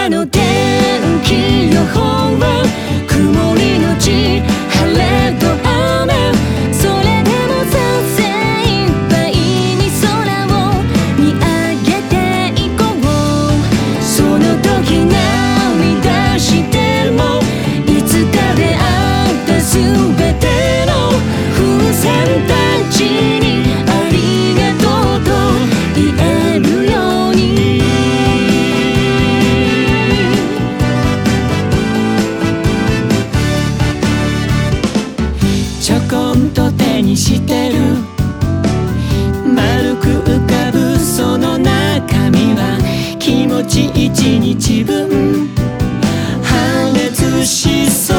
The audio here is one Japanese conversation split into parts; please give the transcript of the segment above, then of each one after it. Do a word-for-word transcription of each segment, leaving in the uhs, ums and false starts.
日の天気予報は曇りのち晴れと雨。それでもさ精一杯に空を見上げていこう。その時涙してもいつか出会った全ての風船たちにありがとうと言えるように。ちょこんと手にしてる丸く浮かぶその中身は気持ち一日分破裂しそう。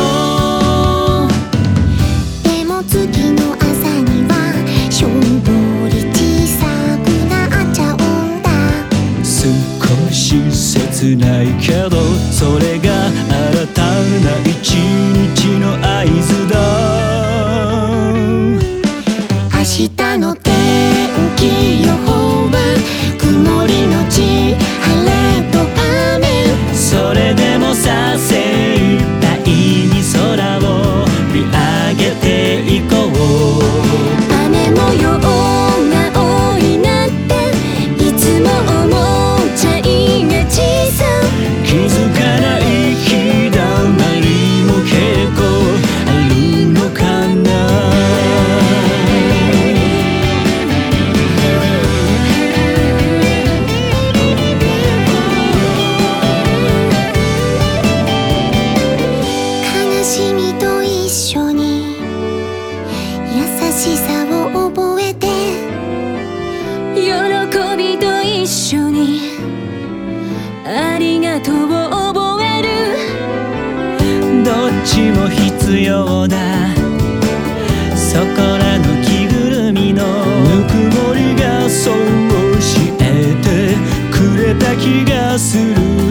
でも次の朝にはしょんぼり小さくなっちゃうんだ。 少し切ないけどそれが新たな一日の合図だ。 明日の天気予報は曇りのち晴れと雨。 それでもさ精一杯に空を見上げていこう。 雨模様が多いなっていつも思っちゃいがちさ。 気づかない日だまりも結構あるのかな。 悲しみと一緒に優しさを覚えて喜びと一緒にありがとうを覚える。どっちも必要だ。そこらの着ぐるみのぬくもりがそう教えてくれた気がする。